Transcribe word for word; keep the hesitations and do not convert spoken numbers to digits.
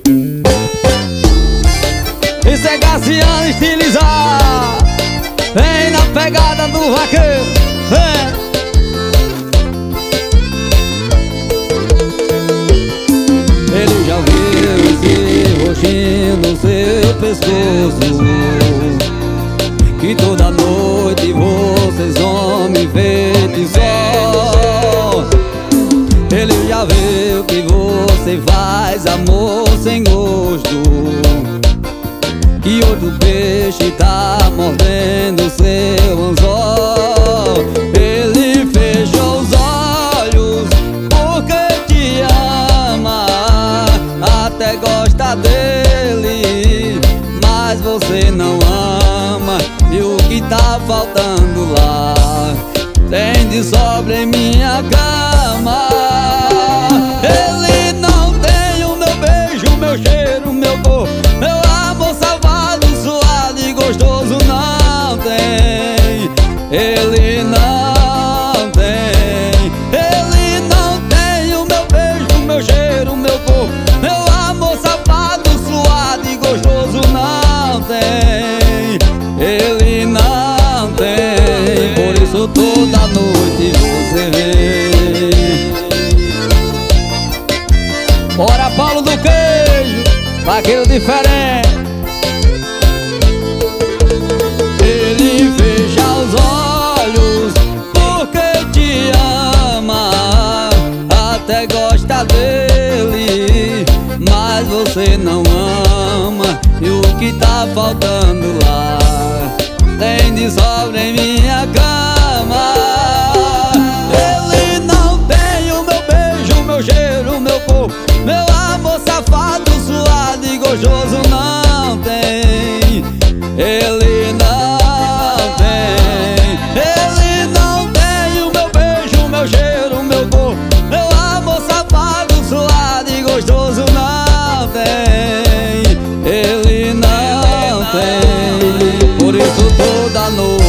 Isso é Cassiano estilizar. Vem na pegada do vaqueiro, vem. Ele já viu esse roxinho no seu pescoço, que toda noite vocês vão me enfeitiçar. Ele já viu que você faz amor sem gosto, que outro peixe tá mordendo seu anzol. Ele fechou os olhos porque te ama, até gosta dele, mas você não ama. E o que tá faltando lá tem de sobra em minha cama. Ele não tem o meu beijo, meu cheiro, meu corpo, meu amor salvado, suado e gostoso. Não tem, ele não tem. Ele não tem o meu beijo, meu cheiro, meu corpo, meu amor salvado, suado e gostoso. Não tem, ele não tem. Por isso toda noite você vem. Bora, Paulo do Queijo, vaqueiro diferente. Ele fecha os olhos porque te ama, até gosta dele, mas você não ama. E o que tá faltando lá tem de sobra em minha cama. Ele não tem o meu beijo, meu cheiro, meu corpo, meu amor safado, suado e gostoso. Não tem, ele não tem. Ele não tem o meu beijo, meu cheiro, meu corpo, meu amor safado, suado e gostoso. Não tem, ele não tem. Por isso toda noite